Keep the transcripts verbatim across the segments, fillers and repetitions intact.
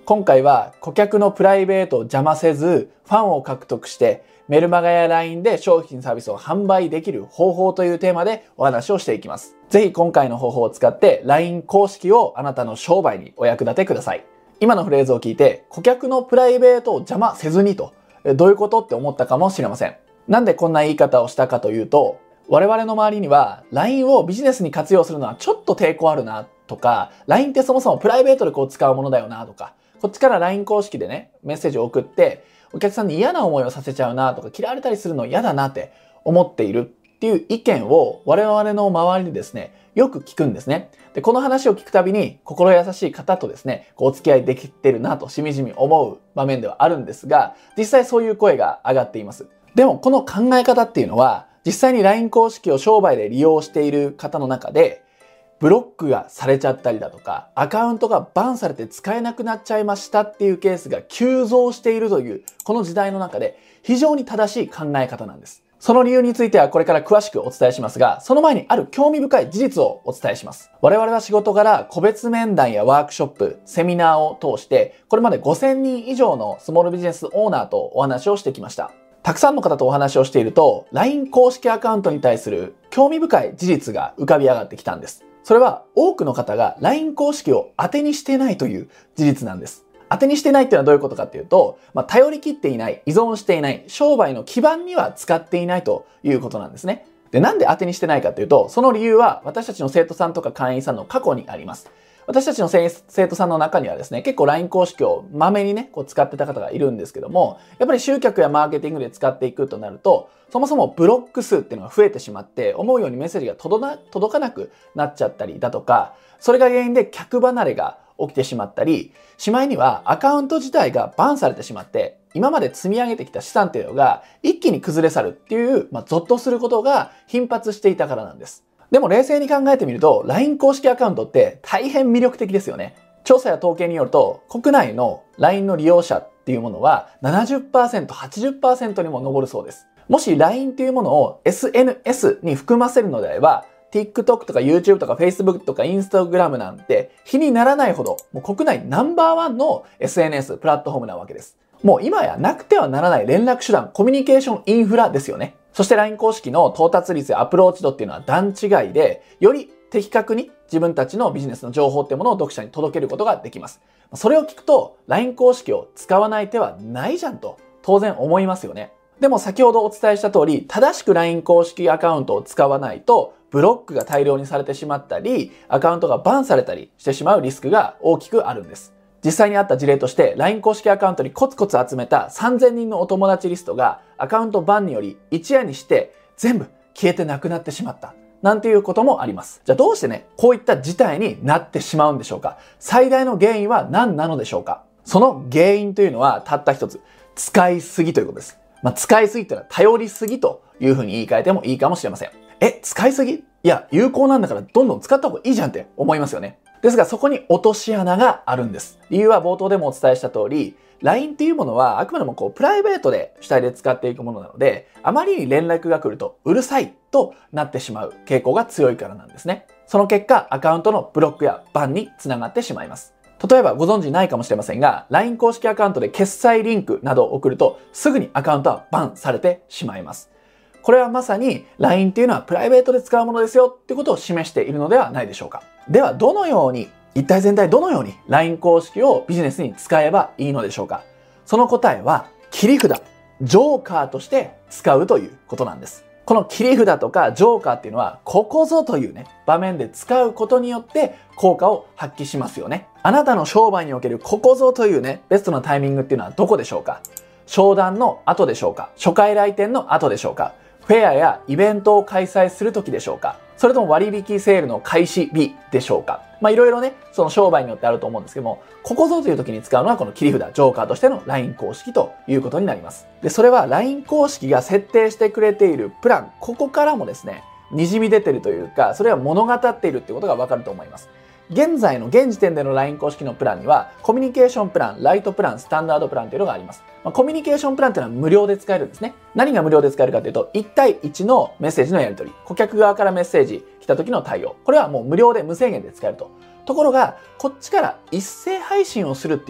今回は顧客のプライベートを邪魔せず、ファンを獲得して、メルマガや ライン で商品サービスを販売できる方法というテーマでお話をしていきます。ぜひ今回の方法を使って ライン 公式をあなたの商売にお役立てください。今のフレーズを聞いて、顧客のプライベートを邪魔せずにと、どういうことって思ったかもしれません。なんでこんな言い方をしたかというと、我々の周りには ライン をビジネスに活用するのはちょっと抵抗あるなとか、ライン ってそもそもプライベートでこう使うものだよなとか、こっちから ライン 公式でね、メッセージを送って、お客さんに嫌な思いをさせちゃうなとか、嫌われたりするの嫌だなって思っているっていう意見を我々の周りでですね、よく聞くんですね。で、この話を聞くたびに心優しい方とですね、こうお付き合いできてるなとしみじみ思う場面ではあるんですが、実際そういう声が上がっています。でもこの考え方っていうのは、実際に ライン 公式を商売で利用している方の中で、ブロックがされちゃったりだとか、アカウントがバンされて使えなくなっちゃいましたっていうケースが急増しているという、この時代の中で非常に正しい考え方なんです。その理由についてはこれから詳しくお伝えしますが、その前にある興味深い事実をお伝えします。我々は仕事柄個別面談やワークショップ、セミナーを通して、これまでごせんにん以上のスモールビジネスオーナーとお話をしてきました。たくさんの方とお話をしていると、ライン 公式アカウントに対する興味深い事実が浮かび上がってきたんです。それは多くの方が ライン 公式を当てにしてないという事実なんです。当てにしてないっていうのはどういうことかっていうと、まあ、頼り切っていない、依存していない、商売の基盤には使っていないということなんですね。で、なんで当てにしてないかっていうと、その理由は私たちの生徒さんとか会員さんの過去にあります。私たちの生徒さんの中にはですね、結構 ライン 公式をまめにね、こう使ってた方がいるんですけども、やっぱり集客やマーケティングで使っていくとなると、そもそもブロック数っていうのが増えてしまって、思うようにメッセージが届かなくなっちゃったりだとか、それが原因で客離れが起きてしまったり、しまいにはアカウント自体がバンされてしまって、今まで積み上げてきた資産っていうのが一気に崩れ去るっていう、まあ、ゾッとすることが頻発していたからなんです。でも冷静に考えてみると、ライン 公式アカウントって大変魅力的ですよね。調査や統計によると、国内の ライン の利用者っていうものは ななじゅっパーセント、はちじゅっパーセント にも上るそうです。もし ライン っていうものを エスエヌエス に含ませるのであれば、TikTok とか YouTube とか Facebook とか Instagram なんて比にならないほど、もう国内ナンバーワンの エスエヌエス プラットフォームなわけです。もう今やなくてはならない連絡手段、コミュニケーションインフラですよね。そして ライン 公式の到達率やアプローチ度っていうのは段違いで、より的確に自分たちのビジネスの情報っていうものを読者に届けることができます。それを聞くと ライン 公式を使わない手はないじゃんと当然思いますよね。でも先ほどお伝えした通り、正しく ライン 公式アカウントを使わないとブロックが大量にされてしまったり、アカウントがバンされたりしてしまうリスクが大きくあるんです。実際にあった事例として ライン 公式アカウントにコツコツ集めたさんぜんにんのお友達リストがアカウントバンにより一夜にして全部消えてなくなってしまったなんていうこともあります。じゃあどうしてね、こういった事態になってしまうんでしょうか。最大の原因は何なのでしょうか。その原因というのはたった一つ、使いすぎということです。まあ、使いすぎというのは頼りすぎというふうに言い換えてもいいかもしれません。え、使いすぎ？いや、有効なんだからどんどん使った方がいいじゃんって思いますよね。ですがそこに落とし穴があるんです。理由は冒頭でもお伝えした通り、ライン っていうものはあくまでもこうプライベートで主体で使っていくものなので、あまりに連絡が来るとうるさいとなってしまう傾向が強いからなんですね。その結果、アカウントのブロックやバンにつながってしまいます。例えばご存知ないかもしれませんが、ライン 公式アカウントで決済リンクなどを送るとすぐにアカウントはバンされてしまいます。これはまさに ライン っていうのはプライベートで使うものですよってことを示しているのではないでしょうか。ではどのように、一体全体どのように ライン 公式をビジネスに使えばいいのでしょうか。その答えは切り札、ジョーカーとして使うということなんです。この切り札とかジョーカーっていうのはここぞというね、場面で使うことによって効果を発揮しますよね。あなたの商売におけるここぞというね、ベストなタイミングっていうのはどこでしょうか。商談の後でしょうか。初回来店の後でしょうか。フェアやイベントを開催する時でしょうか。それとも割引セールの開始日でしょうか。まあいろいろね、その商売によってあると思うんですけども、ここぞという時に使うのはこの切り札、ジョーカーとしての ライン 公式ということになります。で、それは ライン 公式が設定してくれているプラン、ここからもですね、滲み出てるというか、それは物語っているっていうことがわかると思います。現在の現時点での ライン 公式のプランには、コミュニケーションプラン、ライトプラン、スタンダードプランというのがあります。まあ、コミュニケーションプランというのは無料で使えるんですね。何が無料で使えるかというと、いち対いちのメッセージのやり取り、顧客側からメッセージ来た時の対応。これはもう無料で無制限で使えると。ところが、こっちから一斉配信をするっていう、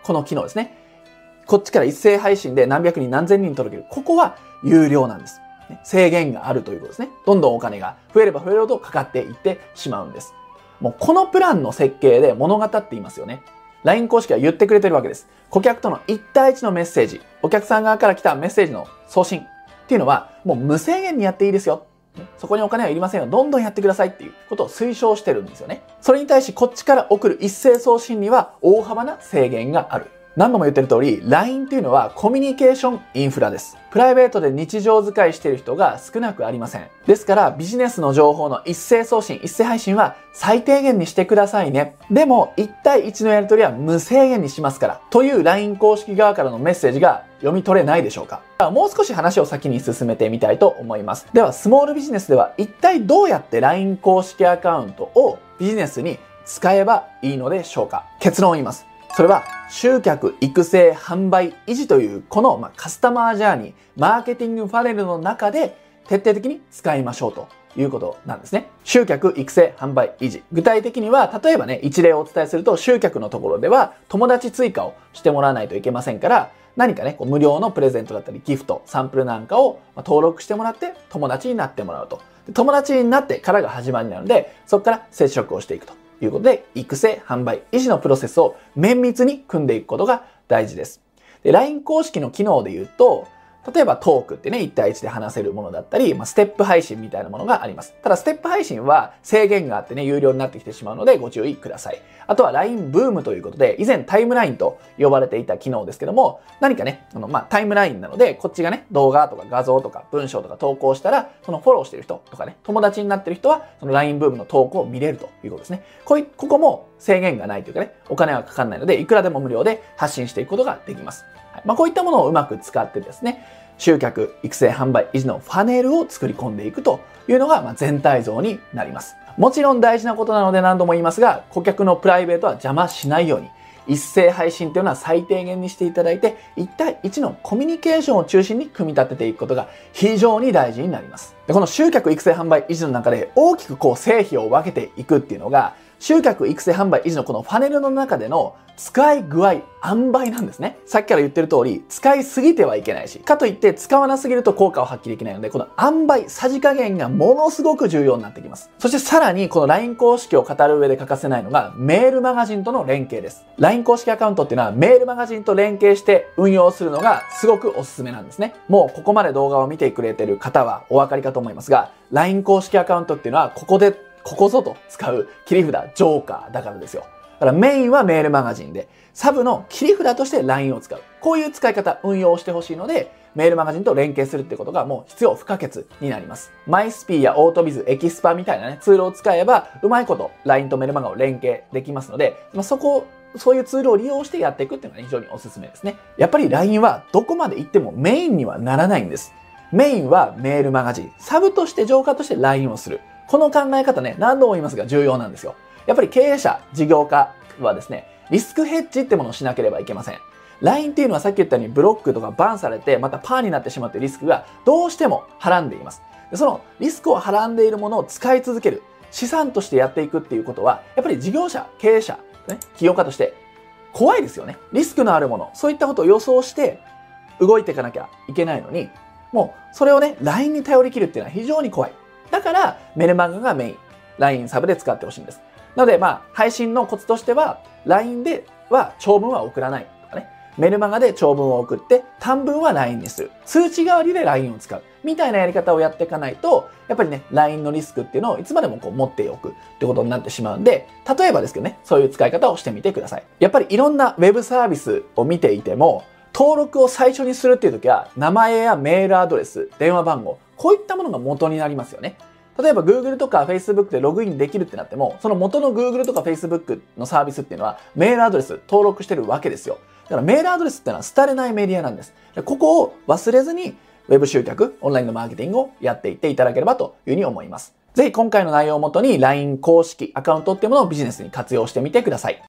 この機能ですね。こっちから一斉配信で何百人何千人届ける。ここは有料なんです。制限があるということですね。どんどんお金が増えれば増えるほどかかっていってしまうんです。もうこのプランの設計で物語っていますよね。ライン 公式は言ってくれてるわけです。顧客とのいち対いちのメッセージ、お客さん側から来たメッセージの送信っていうのはもう無制限にやっていいですよ。そこにお金はいりませんよ。どんどんやってくださいっていうことを推奨してるんですよね。それに対しこっちから送る一斉送信には大幅な制限がある。何度も言ってる通り、ライン っていうのはコミュニケーションインフラです。プライベートで日常使いしている人が少なくありません。ですから、ビジネスの情報の一斉送信、一斉配信は最低限にしてくださいね。でも、いち対いちのやり取りは無制限にしますから、という ライン 公式側からのメッセージが読み取れないでしょうか。もう少し話を先に進めてみたいと思います。では、スモールビジネスでは一体どうやって ライン 公式アカウントをビジネスに使えばいいのでしょうか。結論を言います。それは集客、育成、販売、維持というこの、まあ、カスタマージャーニー、マーケティングファネルの中で徹底的に使いましょうということなんですね。集客、育成、販売、維持。具体的には、例えばね、一例をお伝えすると、集客のところでは友達追加をしてもらわないといけませんから、何かね、こう無料のプレゼントだったりギフト、サンプルなんかを登録してもらって友達になってもらうと。友達になってからが始まりなので、そこから接触をしていくと。ということで、育成、販売、維持のプロセスを綿密に組んでいくことが大事です。で、ライン 公式の機能で言うと、例えばトークってね、いち対いちで話せるものだったり、まあ、ステップ配信みたいなものがあります。ただ、ステップ配信は制限があってね、有料になってきてしまうのでご注意ください。あとは ライン ブームということで、以前タイムラインと呼ばれていた機能ですけども、何かね、あの、まあ、タイムラインなので、こっちがね、動画とか画像とか文章とか投稿したら、そのフォローしてる人とかね、友達になってる人は、その ライン ブームの投稿を見れるということですね。こい、ここも制限がないというかね、お金はかかんないので、いくらでも無料で発信していくことができます。はい、まあ、こういったものをうまく使ってですね、集客、育成、販売、維持のファネルを作り込んでいくというのが、まあ、全体像になります。もちろん大事なことなので何度も言いますが、顧客のプライベートは邪魔しないように、一斉配信というのは最低限にしていただいて、いち対いちのコミュニケーションを中心に組み立てていくことが非常に大事になります。でこの集客、育成、販売、維持の中で大きくこう成否を分けていくっていうのが、集客、育成、販売、維持のこのファネルの中での使い具合、塩梅なんですね。さっきから言ってる通り、使いすぎてはいけないし、かといって使わなすぎると効果を発揮できないので、この塩梅、さじ加減がものすごく重要になってきます。そしてさらに、この ライン 公式を語る上で欠かせないのが、メールマガジンとの連携です。ライン 公式アカウントっていうのは、メールマガジンと連携して運用するのがすごくおすすめなんですね。もうここまで動画を見てくれてる方はお分かりかと思いますが、ライン 公式アカウントっていうのは、ここでここぞと使う切り札、ジョーカーだからですよ。だからメインはメールマガジンで、サブの切り札として ライン を使う。こういう使い方、運用をしてほしいので、メールマガジンと連携するってことがもう必要不可欠になります。マイスピーやオートビズ、エキスパみたいなね、ツールを使えば、うまいこと ライン とメルマガを連携できますので、まあ、そこをそういうツールを利用してやっていくっていうのが非常におすすめですね。やっぱり ライン はどこまで行ってもメインにはならないんです。メインはメールマガジン、サブとして浄化として ライン をする。この考え方ね、何度も言いますが重要なんですよ。やっぱり経営者、事業家はですね、リスクヘッジってものをしなければいけません。ライン っていうのはさっき言ったようにブロックとかバンされて、またパーになってしまうというリスクがどうしてもはらんでいます。でそのリスクをはらんでいるものを使い続ける、資産としてやっていくっていうことは、やっぱり事業者、経営者、ね、起業家として怖いですよね。リスクのあるもの、そういったことを予想して動いていかなきゃいけないのに、もうそれをね、ライン に頼り切るっていうのは非常に怖い。だから、メルマガがメイン、ライン サブで使ってほしいんです。なので、まあ、配信のコツとしては、ライン では長文は送らないとかね。メルマガで長文を送って、短文は ライン にする。通知代わりで ライン を使う。みたいなやり方をやっていかないと、やっぱりね、ライン のリスクっていうのをいつまでもこう持っておくってことになってしまうんで、例えばですけどね、そういう使い方をしてみてください。やっぱりいろんなウェブサービスを見ていても、登録を最初にするっていう時は、名前やメールアドレス、電話番号、こういったものが元になりますよね。例えば Google とか Facebook でログインできるってなっても、その元の Google とか Facebook のサービスっていうのはメールアドレス登録してるわけですよ。だからメールアドレスってのは廃れないメディアなんです。ここを忘れずに Web 集客、オンラインのマーケティングをやっていっていただければというふうに思います。ぜひ今回の内容をもとに ライン 公式アカウントっていうものをビジネスに活用してみてください。